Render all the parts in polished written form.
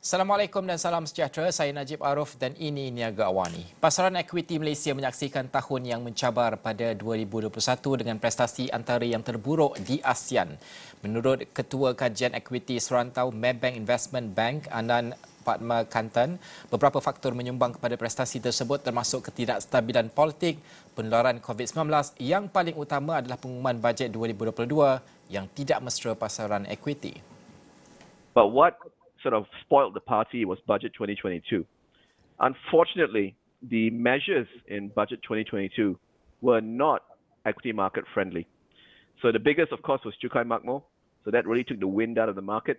Assalamualaikum dan salam sejahtera. Saya Najib Arif dan ini Niaga Awani. Pasaran ekwiti Malaysia menyaksikan tahun yang mencabar pada 2021 dengan prestasi antara yang terburuk di ASEAN. Menurut Ketua Kajian Ekwiti Serantau Maybank Investment Bank, Anan Padmakantan, beberapa faktor menyumbang kepada prestasi tersebut termasuk ketidakstabilan politik, penularan COVID-19. Yang paling utama adalah pengumuman bajet 2022 yang tidak mesra pasaran ekwiti. But what sort of spoiled the party was Budget 2022. Unfortunately, the measures in Budget 2022 were not equity market friendly. So the biggest, of course, was Cukai Makmur. So that really took the wind out of the market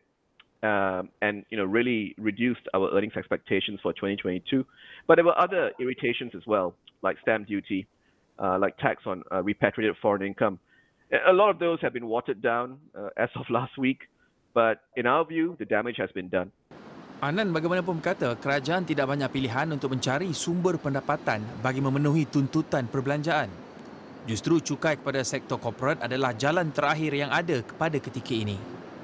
and really reduced our earnings expectations for 2022. But there were other irritations as well, like stamp duty, like tax on repatriated foreign income. A lot of those have been watered down as of last week. But in our view, the damage has been done. Anan bagaimanapun berkata, kerajaan tidak banyak pilihan untuk mencari sumber pendapatan bagi memenuhi tuntutan perbelanjaan. Justru cukai kepada sektor korporat adalah jalan terakhir yang ada kepada ketika ini.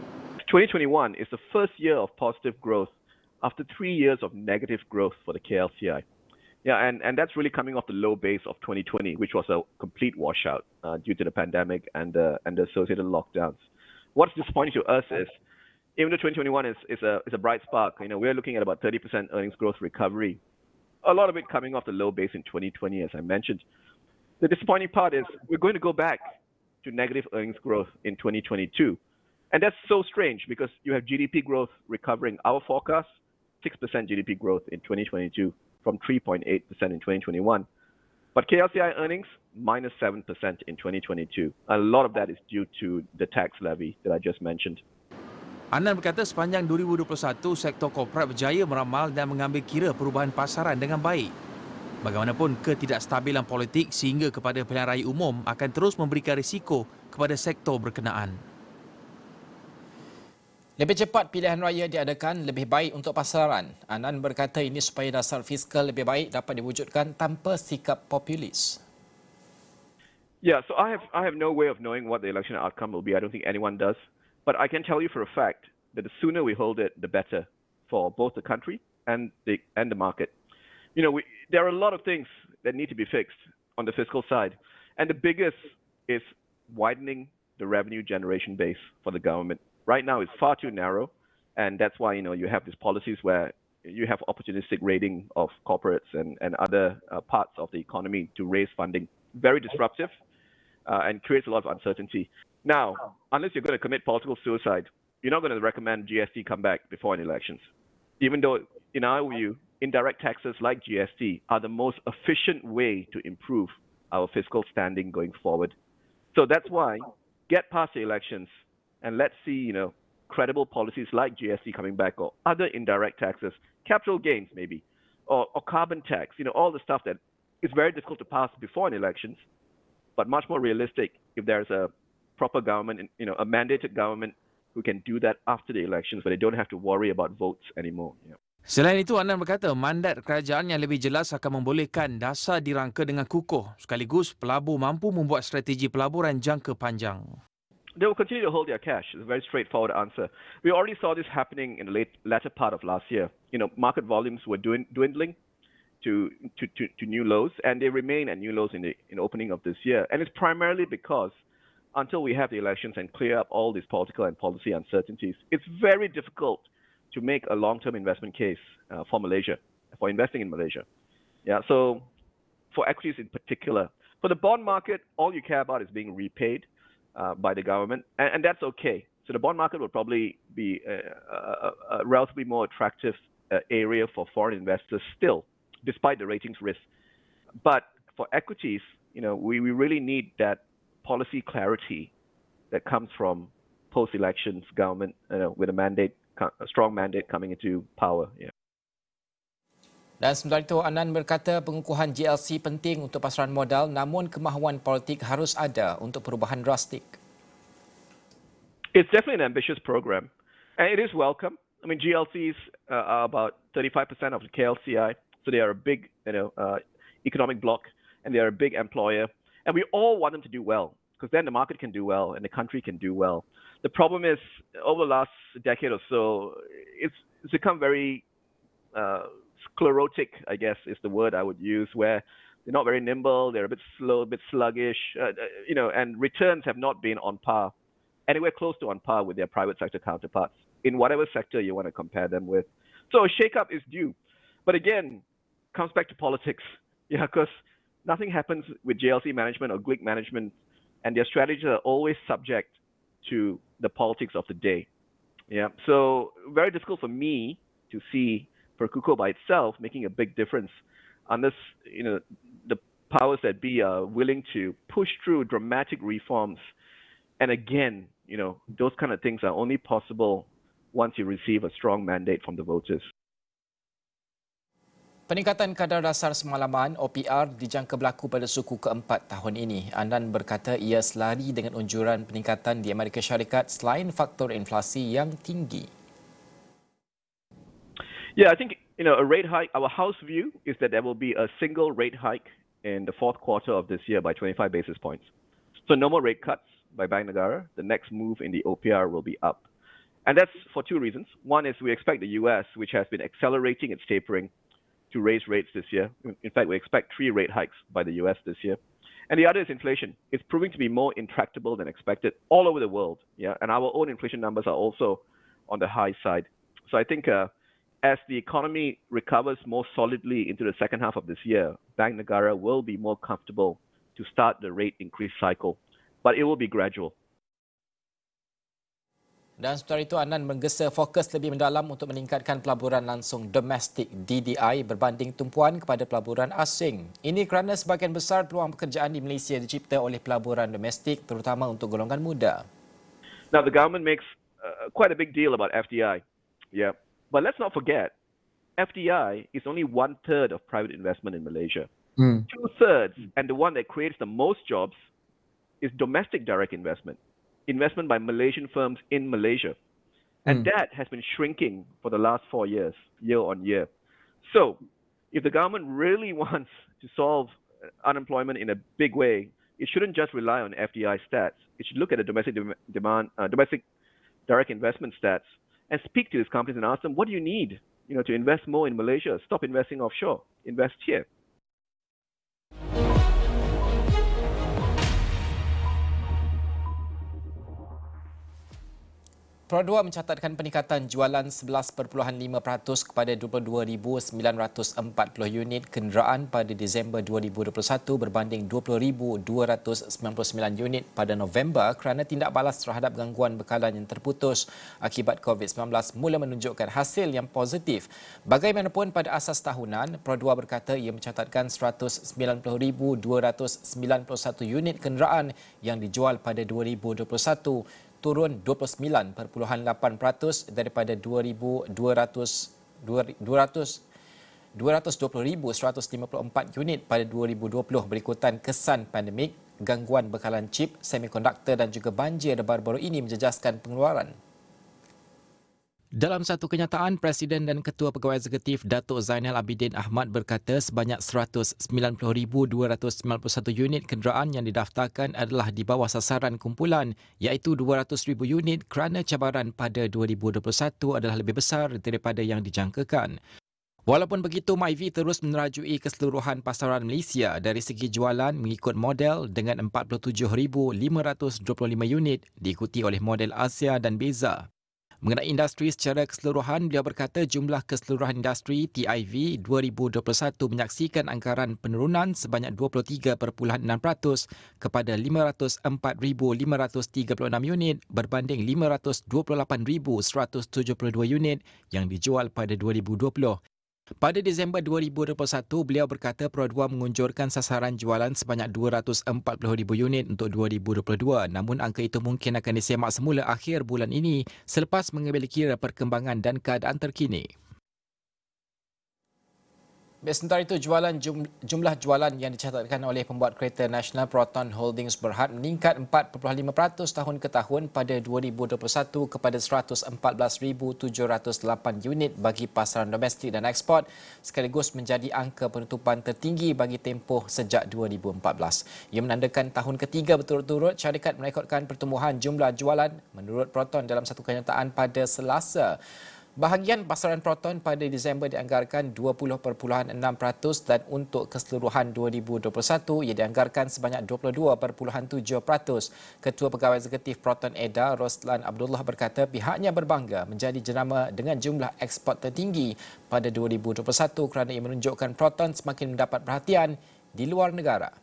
2021 is the first year of positive growth after 3 years of negative growth for the KLCI. Yeah, and that's really coming off the low base of 2020, which was a complete washout due to the pandemic and the associated lockdowns. What's disappointing to us is, even though 2021 is a bright spark, we're looking at about 30% earnings growth recovery. A lot of it coming off the low base in 2020, as I mentioned. The disappointing part is we're going to go back to negative earnings growth in 2022. And that's so strange because you have GDP growth recovering. Our forecast, 6% GDP growth in 2022 from 3.8% in 2021. But KLCI earnings, minus 7% in 2022. A lot of that is due to the tax levy that I just mentioned. Anan berkata sepanjang 2021, sektor korporat berjaya meramal dan mengambil kira perubahan pasaran dengan baik. Bagaimanapun, ketidakstabilan politik sehingga kepada pilihan raya umum akan terus memberikan risiko kepada sektor berkenaan. Lebih cepat pilihan raya diadakan lebih baik untuk pasaran. Anan berkata ini supaya dasar fiskal lebih baik dapat diwujudkan tanpa sikap populis. Yeah, so I have no way of knowing what the election outcome will be. I don't think anyone does. But I can tell you for a fact that the sooner we hold it, the better for both the country and the market. There are a lot of things that need to be fixed on the fiscal side. And the biggest is widening the revenue generation base for the government. Right now, it's far too narrow, and that's why you have these policies where you have opportunistic raiding of corporates and other parts of the economy to raise funding. Very disruptive and creates a lot of uncertainty. Now, unless you're going to commit political suicide, you're not going to recommend GST come back before any elections. Even though, in our view, indirect taxes like GST are the most efficient way to improve our fiscal standing going forward. So that's why get past the elections and let's see, credible policies like GST coming back or other indirect taxes, capital gains maybe, or carbon tax, all the stuff that is very difficult to pass before an elections, but much more realistic if there's a proper government, a mandated government who can do that after the elections, where they don't have to worry about votes anymore. Selain itu, Anan berkata mandat kerajaan yang lebih jelas akan membolehkan dasar dirangka dengan kukuh, sekaligus pelabur mampu membuat strategi pelaburan jangka panjang. They will continue to hold their cash. It's a very straightforward answer. We already saw this happening in the latter part of last year. Market volumes were dwindling to new lows, and they remain at new lows in the opening of this year. And it's primarily because until we have the elections and clear up all these political and policy uncertainties, it's very difficult to make a long-term investment case for Malaysia, for investing in Malaysia. Yeah, so for equities in particular. For the bond market, all you care about is being repaid by the government, and that's okay. So the bond market will probably be a relatively more attractive area for foreign investors still, despite the ratings risk. But for equities, we really need that policy clarity that comes from post-elections government with a strong mandate coming into power. Yeah. Dan sementara itu, Anan berkata pengukuhan GLC penting untuk pasaran modal, namun kemahuan politik harus ada untuk perubahan drastik. It's definitely an ambitious program, and it is welcome. I mean, GLCs are about 35% of the KLCI, so they are a big, economic bloc, and they are a big employer, and we all want them to do well, because then the market can do well and the country can do well. The problem is, over the last decade or so, it's become very sclerotic, I guess is the word I would use, where they're not very nimble, they're a bit slow, a bit sluggish, and returns have not been on par, anywhere close to on par with their private sector counterparts in whatever sector you want to compare them with. So a shake-up is due. But again, comes back to politics. Yeah, because nothing happens with JLC management or GLIC management, and their strategies are always subject to the politics of the day. Yeah, so very difficult for me to see Perkuko by itself making a big difference unless the powers that be are willing to push through dramatic reforms. And again, those kind of things are only possible once you receive a strong mandate from the voters. Peningkatan kadar dasar semalaman OPR dijangka berlaku pada suku keempat tahun ini. Anand berkata ia selari dengan unjuran peningkatan di Amerika Syarikat selain faktor inflasi yang tinggi. Yeah, I think a rate hike. Our house view is that there will be a single rate hike in the fourth quarter of this year by 25 basis points. So no more rate cuts by Bank Negara. The next move in the OPR will be up, and that's for two reasons. One is we expect the US, which has been accelerating its tapering, to raise rates this year. In fact, we expect 3 rate hikes by the US this year. And the other is inflation. It's proving to be more intractable than expected all over the world. Yeah, and our own inflation numbers are also on the high side. So I think as the economy recovers more solidly into the second half of this year, Bank Negara will be more comfortable to start the rate increase cycle. But it will be gradual. Dan sementara itu, Anand menggesa fokus lebih mendalam untuk meningkatkan pelaburan langsung domestik DDI berbanding tumpuan kepada pelaburan asing. Ini kerana sebahagian besar peluang pekerjaan di Malaysia dicipta oleh pelaburan domestik, terutama untuk golongan muda. Now, the government makes quite a big deal about FDI. Yeah. But let's not forget, FDI is only 1/3 of private investment in Malaysia. 2/3, and the one that creates the most jobs, is domestic direct investment. Investment by Malaysian firms in Malaysia. And that has been shrinking for the last 4 years, year on year. So, if the government really wants to solve unemployment in a big way, it shouldn't just rely on FDI stats. It should look at the domestic domestic direct investment stats and speak to these companies and ask them, what do you need, to invest more in Malaysia? Stop investing offshore. Invest here. Pro2 mencatatkan peningkatan jualan 11.5% kepada 22,940 unit kenderaan pada Disember 2021 berbanding 20,299 unit pada November kerana tindak balas terhadap gangguan bekalan yang terputus akibat COVID-19 mula menunjukkan hasil yang positif. Bagaimanapun pada asas tahunan, Pro2 berkata ia mencatatkan 190,291 unit kenderaan yang dijual pada 2021, turun 29.8% daripada 220,154 unit pada 2020 berikutan kesan pandemik, gangguan bekalan chip, semikonduktor dan juga banjir baru-baru ini menjejaskan pengeluaran. Dalam satu kenyataan, Presiden dan Ketua Pegawai Eksekutif Datuk Zainal Abidin Ahmad berkata sebanyak 190,291 unit kenderaan yang didaftarkan adalah di bawah sasaran kumpulan iaitu 200,000 unit kerana cabaran pada 2021 adalah lebih besar daripada yang dijangkakan. Walaupun begitu, MyV terus menerajui keseluruhan pasaran Malaysia dari segi jualan mengikut model dengan 47,525 unit diikuti oleh model Asia dan Beza. Mengenai industri secara keseluruhan, beliau berkata jumlah keseluruhan industri TIV 2021 menyaksikan anggaran penurunan sebanyak 23.6% kepada 504,536 unit berbanding 528,172 unit yang dijual pada 2020. Pada Disember 2021, beliau berkata Pro2 mengunjurkan sasaran jualan sebanyak 240,000 unit untuk 2022. Namun angka itu mungkin akan disemak semula akhir bulan ini selepas mengambil kira perkembangan dan keadaan terkini. Sementara itu, jumlah jualan yang dicatatkan oleh pembuat kereta nasional Proton Holdings Berhad meningkat 4.5% tahun ke tahun pada 2021 kepada 114,708 unit bagi pasaran domestik dan ekspor, sekaligus menjadi angka penutupan tertinggi bagi tempoh sejak 2014. Ia menandakan tahun ketiga berturut-turut syarikat merekodkan pertumbuhan jumlah jualan menurut Proton dalam satu kenyataan pada Selasa. Bahagian pasaran proton pada Disember dianggarkan 20.6% dan untuk keseluruhan 2021 ia dianggarkan sebanyak 22.7%. Ketua Pegawai Eksekutif Proton EDA, Roslan Abdullah berkata pihaknya berbangga menjadi jenama dengan jumlah ekspor tertinggi pada 2021 kerana ia menunjukkan proton semakin mendapat perhatian di luar negara.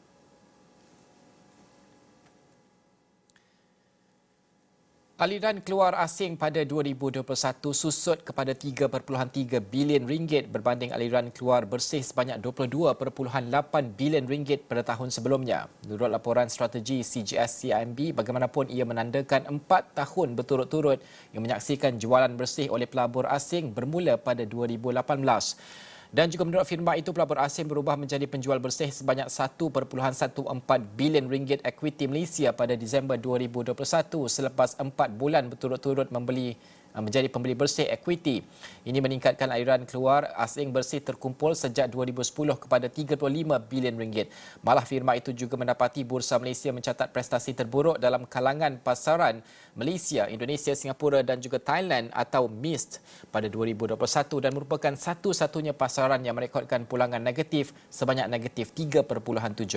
Aliran keluar asing pada 2021 susut kepada 3.3 bilion ringgit berbanding aliran keluar bersih sebanyak 22.8 bilion ringgit pada tahun sebelumnya. Menurut laporan strategi CGS-CIMB, bagaimanapun ia menandakan 4 tahun berturut-turut yang menyaksikan jualan bersih oleh pelabur asing bermula pada 2018. Dan juga menurut firma itu, pelabur asing berubah menjadi penjual bersih sebanyak 1.14 bilion ringgit ekuiti Malaysia pada Disember 2021 selepas 4 bulan berturut-turut menjadi pembeli bersih ekuiti. Ini meningkatkan aliran keluar asing bersih terkumpul sejak 2010 kepada 35 bilion ringgit. Malah firma itu juga mendapati Bursa Malaysia mencatat prestasi terburuk dalam kalangan pasaran Malaysia, Indonesia, Singapura dan juga Thailand atau MIST pada 2021 dan merupakan satu-satunya pasaran yang merekodkan pulangan negatif sebanyak negatif 3.7%.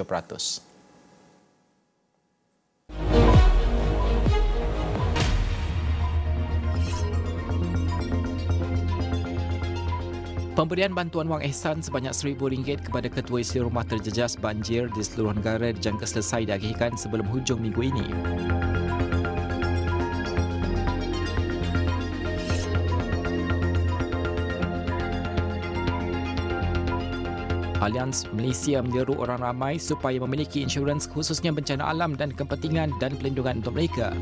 Pemberian bantuan wang ihsan sebanyak RM1,000 kepada ketua isi rumah terjejas banjir di seluruh negara dijangka selesai diakhirkan sebelum hujung minggu ini. Allianz Malaysia menyeru orang ramai supaya memiliki insurans khususnya bencana alam dan kepentingan dan pelindungan untuk mereka.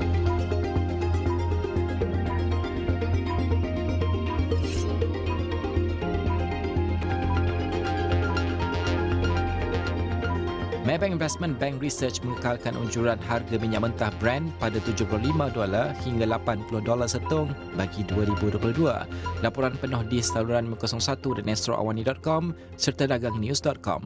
Maybank Investment Bank Research mengekalkan unjuran harga minyak mentah Brent pada $75 hingga $80 setung bagi 2022. Laporan penuh di saluran Muka 01 dan astroawani.com serta dagangnews.com.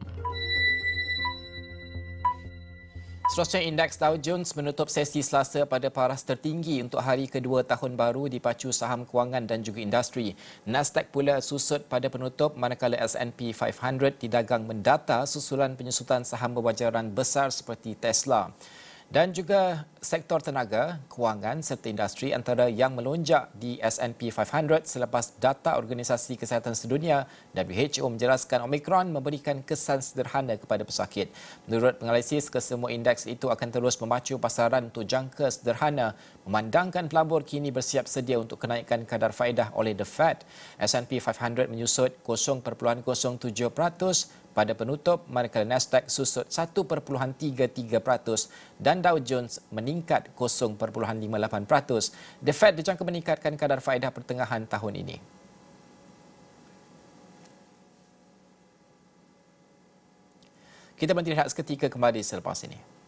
Seterusnya, indeks Dow Jones menutup sesi Selasa pada paras tertinggi untuk hari kedua tahun baru dipacu saham kewangan dan juga industri. Nasdaq pula susut pada penutup manakala S&P 500 didagang mendata susulan penyusutan saham berwajaran besar seperti Tesla. Dan juga sektor tenaga, kewangan serta industri antara yang melonjak di S&P 500 selepas data Organisasi Kesihatan Sedunia WHO menjelaskan Omicron memberikan kesan sederhana kepada pesakit. Menurut penganalisis, kesemua indeks itu akan terus memacu pasaran untuk jangka sederhana memandangkan pelabur kini bersiap sedia untuk kenaikan kadar faedah oleh The Fed. S&P 500 menyusut 0.07% pada penutup manakala Nasdaq susut 1.33% dan Dow Jones meningkat 0.58%. The Fed dijangka meningkatkan kadar faedah pertengahan tahun ini. Kita berhenti rehat seketika, kembali selepas ini.